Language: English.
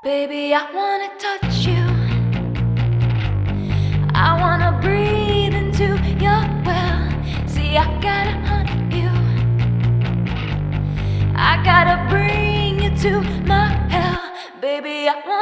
Baby, I wanna touch you. I wanna breathe into your well. See, I gotta hunt you. I gotta bring you to my hell. Baby, I wanna